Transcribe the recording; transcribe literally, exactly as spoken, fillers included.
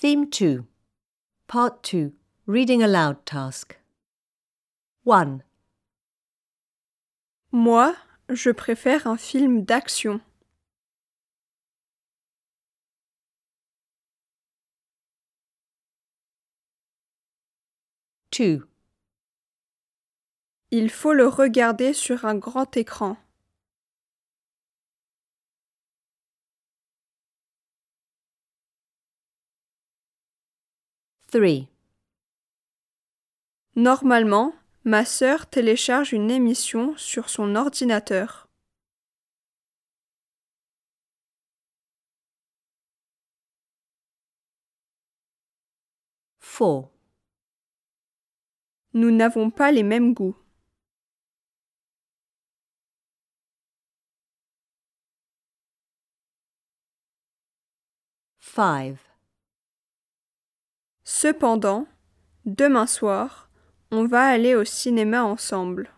Theme two. Part two. Reading aloud task. one. Moi, je préfère un film d'action. two. Il faut le regarder sur un grand écran. three. Normalement, ma sœur télécharge une émission sur son ordinateur. four. Nous n'avons pas les mêmes goûts. five. Cependant, demain soir, on va aller au cinéma ensemble.